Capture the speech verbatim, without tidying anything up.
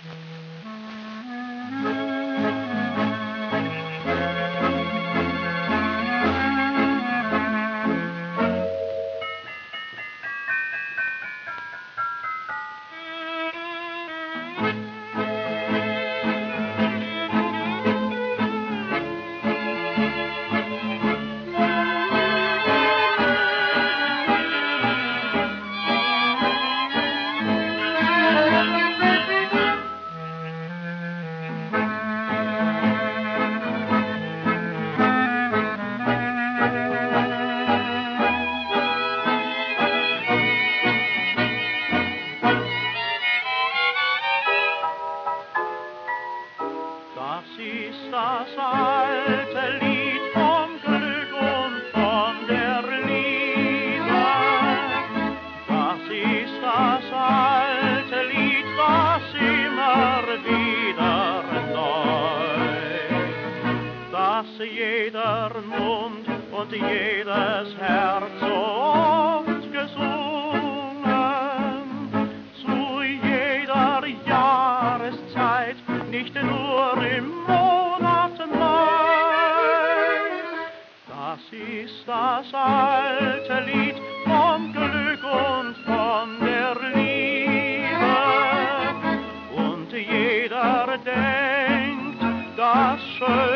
Das ist das alte Lied vom Glück und von der Liebe. Das ist das alte Lied, das immer wieder neu, das jeder Mund und jedes Herz so oft gesungen, zu jeder Jahreszeit, nicht nur im Monat Mai. Das ist das alte Lied vom Glück und von der Liebe. Und jeder denkt, das Schöne